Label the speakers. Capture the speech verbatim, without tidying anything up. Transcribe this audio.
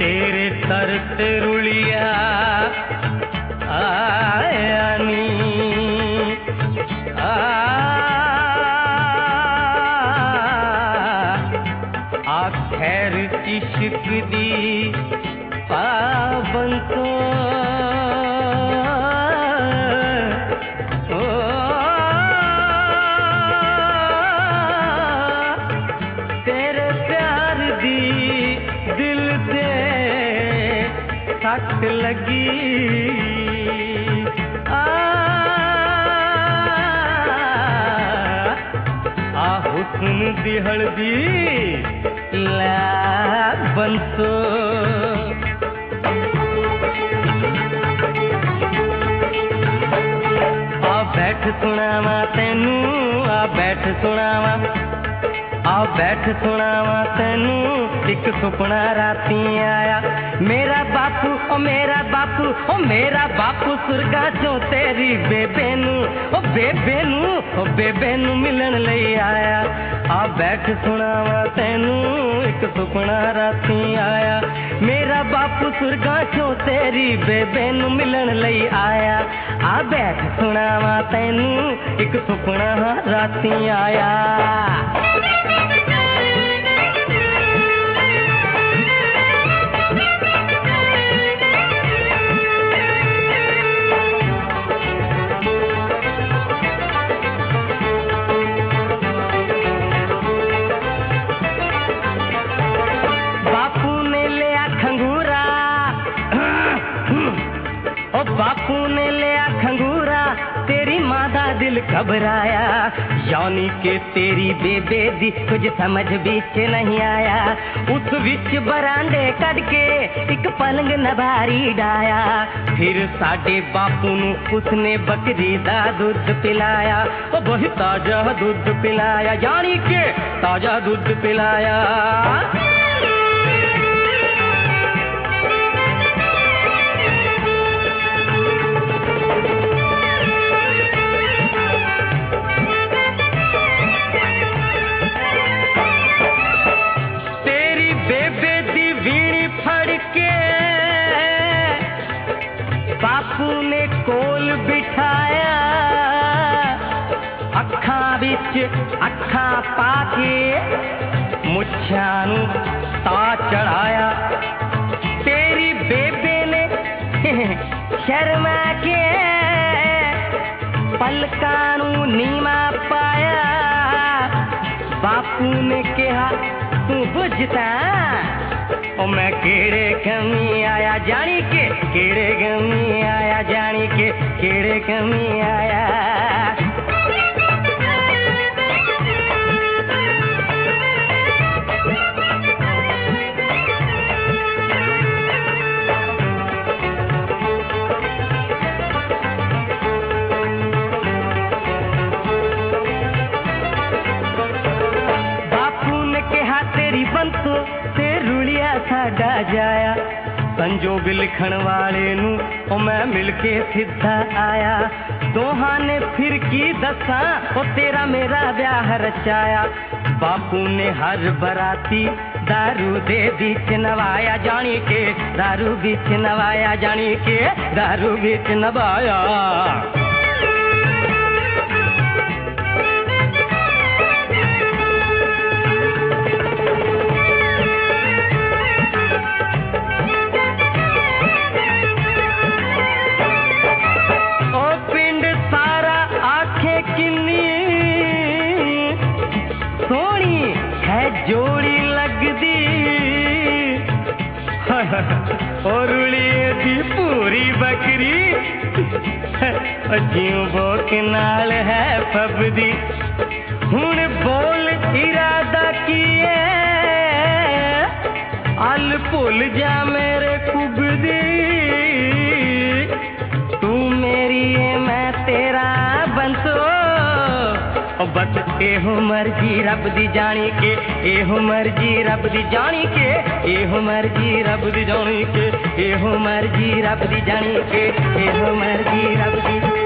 Speaker 1: तेरे दर ते रुलिया आया नी आ खैर इश्क दी पाबंद तेरे प्यार दी दिल दे सट लगी आ आ हुस्न दी हल्दी ला बंसो आ बैठ सुनावा तेनू आ बैठ सुनावा आ बैठ सुनावा तेनू एक सुपना राती आया मेरा बापू ओ मेरा बापू ओ मेरा बापू सुरगा चो तेरी बेबे नू ओ बेबे नू ओ बेबे नू मिलन लई आया आ बैठ सुनावा तेनू एक सुपना राती आया मेरा बापू सुरगा चो तेरी बेबे नू मिलन लई आया आ बैठ सुनावा तेनू एक सुपना राती आया बापू ने लिया खंगूरा तेरी माँ दा दिल घबराया यानी के तेरी बेबे दी कुछ समझ बीच नहीं आया उस विच बरांडे कट के एक पलंग नभारी डाया फिर साडे बापू नू उसने बकरी दा दूध पिलाया ओ वही ताजा दूध पिलाया यानी के ताजा दूध पिलाया बापू ने कोल बिठाया अखा बिच अखा पाके मुच्छां नू ता चढ़ाया तेरी बेबे ने शर्मा के पलकां नू नीमा पाया बापू ने कहा तू बुझता ओ मैं केड़े कमी आया जानी के केड़े कमी आया जानी के केड़े कमी आया बापू ने कहा तेरी बंसो ते रुलिया साडा जाया संजोग लिखण वाले नू ओ मैं मिलके सीधा आया दोहां ने फिर की दसा ओ तेरा मेरा ब्याह रचाया बापू ने हर बराती दारू दे बीच नवाया जानी के दारू बीच नवाया जानी के दारू बीच नवाया जोड़ी लगदी और रुलिए दी पूरी बकरी अजियों बोक नाल है फबदी हुण बोल इरादा किए अल भुल जा मेरे कुबदी तू मेरी है मैं तेरा बंसो बस एहो मर्जी रब दी जानी के एहो मर्जी रब दी जानी के एहो मर्जी रब दी जानी के एहो मर्जी रब दी जानी के एहो मर्जी रब दी